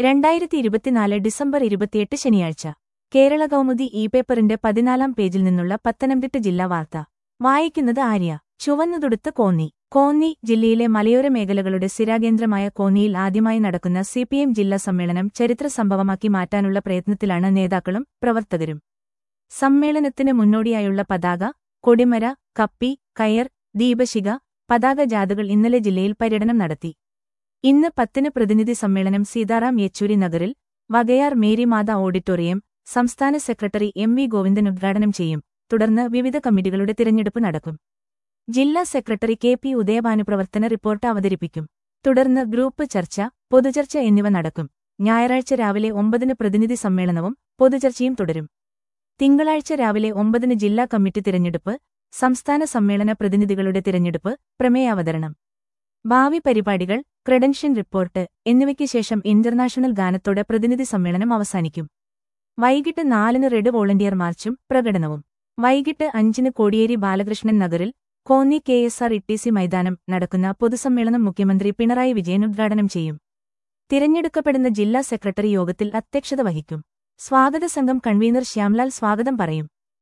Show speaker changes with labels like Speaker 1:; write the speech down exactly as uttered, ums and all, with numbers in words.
Speaker 1: രണ്ടായിരത്തി ഇരുപത്തിനാല് ഡിസംബർ ഇരുപത്തിയെട്ട് ശനിയാഴ്ച കേരള കൗമുദി ഇ പേപ്പറിന്റെ പതിനാലാം പേജിൽ നിന്നുള്ള പത്തനംതിട്ട ജില്ലാ വാർത്ത വായിക്കുന്നത് ആര്യ. ചുവന്നുതുടുത്ത കോന്നി. കോന്നി ജില്ലയിലെ മലയോര മേഖലകളുടെ സ്ഥിരാകേന്ദ്രമായ കോന്നിയിൽ ആദ്യമായി നടക്കുന്ന സിപിഎം ജില്ലാ സമ്മേളനം ചരിത്ര സംഭവമാക്കി മാറ്റാനുള്ള പ്രയത്നത്തിലാണ് നേതാക്കളും പ്രവർത്തകരും. സമ്മേളനത്തിന് മുന്നോടിയായുള്ള പതാക, കൊടിമര, കപ്പി, കയർ, ദീപശിഖ, പതാക ജാഥകൾ ഇന്നലെ ജില്ലയിൽ പര്യടനം നടത്തി. ഇന്ന് പത്തിന് പ്രതിനിധി സമ്മേളനം സീതാറാം യെച്ചൂരി നഗറിൽ വകയാർ മേരി മാത ഓഡിറ്റോറിയം സംസ്ഥാന സെക്രട്ടറി എം വി ഗോവിന്ദൻ ഉദ്ഘാടനം ചെയ്യും. തുടർന്ന് വിവിധ കമ്മിറ്റികളുടെ തിരഞ്ഞെടുപ്പ് നടക്കും. ജില്ലാ സെക്രട്ടറി കെ പി ഉദയഭാനു പ്രവർത്തന റിപ്പോർട്ട് അവതരിപ്പിക്കും. തുടർന്ന് ഗ്രൂപ്പ് ചർച്ച, പൊതുചർച്ച എന്നിവ നടക്കും. ഞായറാഴ്ച രാവിലെ ഒമ്പതിന് പ്രതിനിധി സമ്മേളനവും പൊതുചർച്ചയും തുടരും. തിങ്കളാഴ്ച രാവിലെ ഒമ്പതിന് ജില്ലാ കമ്മിറ്റി തിരഞ്ഞെടുപ്പ്, സംസ്ഥാന സമ്മേളന പ്രതിനിധികളുടെ തിരഞ്ഞെടുപ്പ്, പ്രമേയാവതരണം, ഭാവി പരിപാടികൾ, ക്രെഡൻഷ്യൽ റിപ്പോർട്ട് എന്നിവയ്ക്ക് ശേഷം ഇന്റർനാഷണൽ ഗാനത്തോടെ പ്രതിനിധി സമ്മേളനം അവസാനിക്കും. വൈകിട്ട് നാലിന് റെഡ് വോളണ്ടിയർ മാർച്ചും പ്രകടനവും. വൈകിട്ട് അഞ്ചിന് കോടിയേരി ബാലകൃഷ്ണൻ നഗറിൽ Konni K S R T C സി മൈതാനം നടക്കുന്ന പൊതുസമ്മേളനം മുഖ്യമന്ത്രി പിണറായി വിജയൻ ഉദ്ഘാടനം ചെയ്യും. തിരഞ്ഞെടുക്കപ്പെടുന്ന ജില്ലാ സെക്രട്ടറി യോഗത്തിൽ അധ്യക്ഷത വഹിക്കും. സ്വാഗത സംഘം കൺവീനർ ശ്യാംലാൽ സ്വാഗതം പറയും.